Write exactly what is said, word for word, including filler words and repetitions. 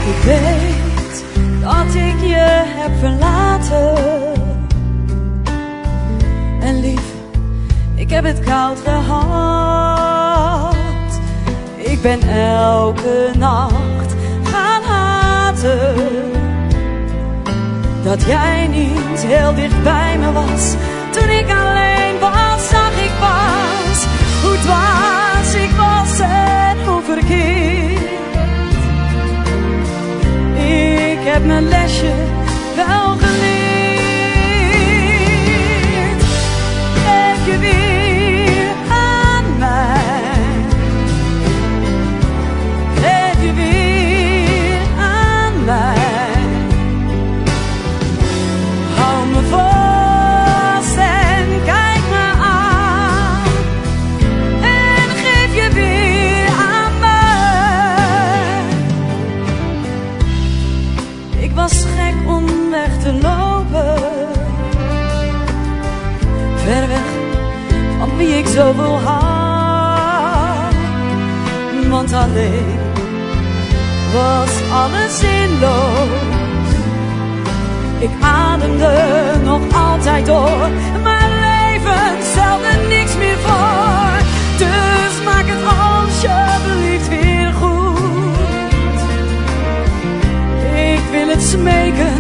Ik weet dat ik je heb verlaten. En lief, ik heb het koud gehad. Ik ben elke nacht gaan haten dat jij niet heel dicht bij me was. Toen ik alleen was, zag ik pas hoe dwaas ik was en hoe verkeerd. Ik heb mijn lesje wel geleerd. Geef je weer aan mij. Geef je weer aan mij. Hou me vast en kijk me aan. En geef je weer aan mij. Ik was gek om weg te lopen. Ver weg van wie ik zoveel had. Want alleen was alles zinloos. Ik ademde nog altijd door. Mijn leven stelde niks meer voor. Dus maak het alsjeblieft weer goed. Ik wil het smeken